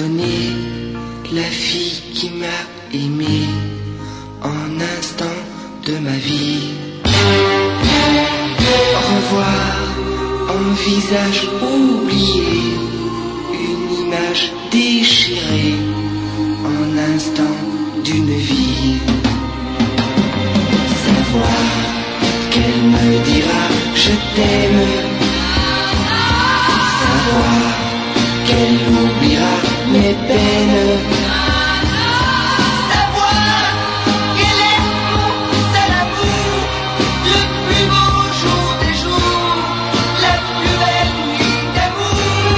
donné, la fille qui m'a aimé en instant de ma vie. Revoir en visage oublié une image déchirée en instant d'une vie. Savoir qu'elle me dira je t'aime, savoir qu'elle oubliera mes peines, savoir qu'elle est mon seul amour, le plus beau jour des jours, la plus belle nuit d'amour.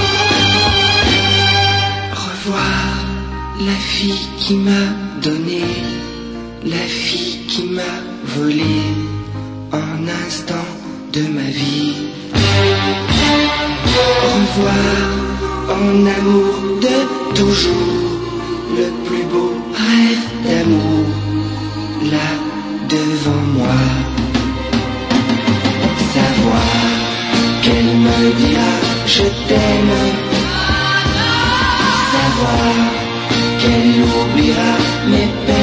revoir la fille qui m'a donné, la fille qui m'a volé en instant de ma vie. Revoir en amour de toujours le plus beau rêve d'amour là devant moi. Savoir qu'elle me dira je t'aime, savoir qu'elle oubliera mes peines.